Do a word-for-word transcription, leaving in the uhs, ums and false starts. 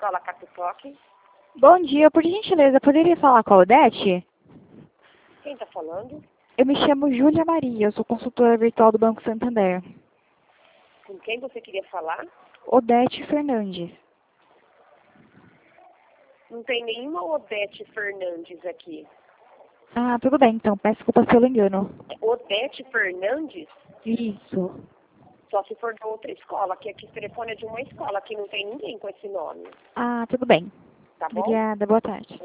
Escola Catutoque. Bom dia, por gentileza, poderia falar com a Odete? Quem está falando? Eu me chamo Júlia Maria, eu sou consultora virtual do Banco Santander. Com quem você queria falar? Odete Fernandes. Não tem nenhuma Odete Fernandes aqui. Ah, tudo bem, então, peço desculpas pelo engano. Odete Fernandes? Isso. Só se for de outra escola, que aqui o telefone é de uma escola, aqui não tem ninguém com esse nome. Ah, tudo bem. Tá bom? Obrigada, boa tarde.